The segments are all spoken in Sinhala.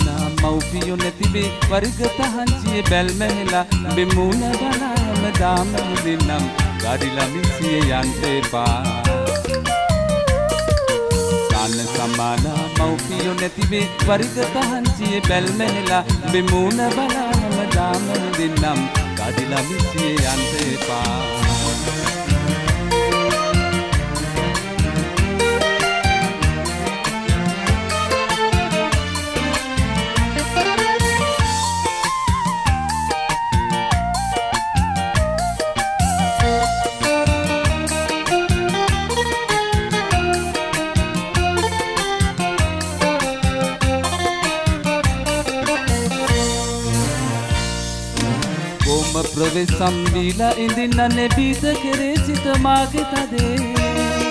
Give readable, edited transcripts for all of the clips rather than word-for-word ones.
සමානා මව්පියෝ නැතිවේ වරිගත හංචියේ බැල්මැහෙලා බෙමුණ බලා හැමදාම දෙන්නම් ගාඩිලා මිසියේ යන්න එපා සාන සමානා මව්පියෝ නැතිවේ වරිගත හංචියේ බැල්මැහෙලා බෙමුණ බලා හැමදාම දෙන්නම් ගාඩිලා මිසියේ යන්න එපා ප්‍රවේශම් දීලා ඉඳින්නනේ බීත කෙරේ සිත මාගේ තදේ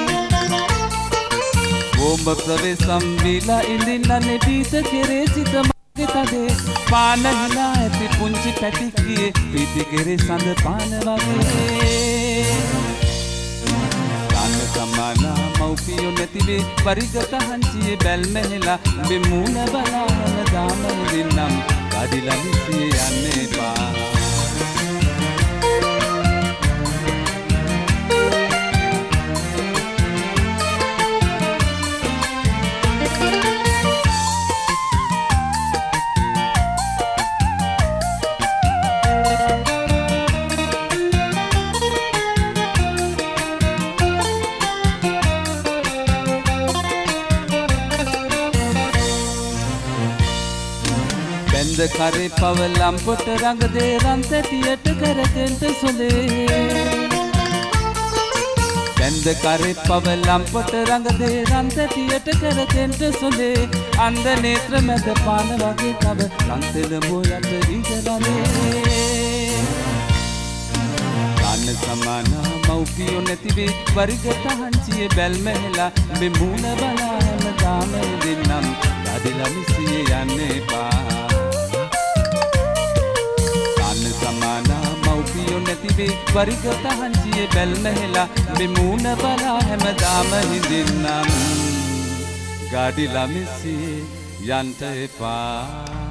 ඕම ප්‍රවේශම් දීලා ඉඳින්නනේ බීත කෙරේ සිත මාගේ තදේ පාන හිලා ඇති පුංචි පැටික්කියේ පීති කෙරේ සඳ පාන වගේ සාන සමානා මව්පියෝ නැතිවේ පරිගත හංචියේ බැල්මැහෙලා බෙමුණ බලා හැමදාම දෙන්නම් ගාඩිලා මිසියේ යන්න එපා කරේ පවලම් පොට රඟ දේ රන් තැටියට කරගෙන්ට සොලේ බැන්ද කරේ පවලම් පොට රඟ දේ රන් තැටියට කරගෙන්ට සොලේ අන්ධ නේත්‍ර මැද පාන වගේ තව රන්තෙල මොයට ඉඳලානේ සාන සමානා මව්පියෝ නැතිවේ වරිගත හංචියේ බැල්මැහෙලා බෙමුණ බලා හැමදාම දෙන්නම් ගාඩිලා මිසියේ යන්න එපා සමානා මව්පියෝ නැතිවේ වරිගත හංචියේ බැල්මැහෙලා බෙමුණ බලා හැමදාම හිඳින්නම් ගාඩිලා මිසියේ යන්න එපා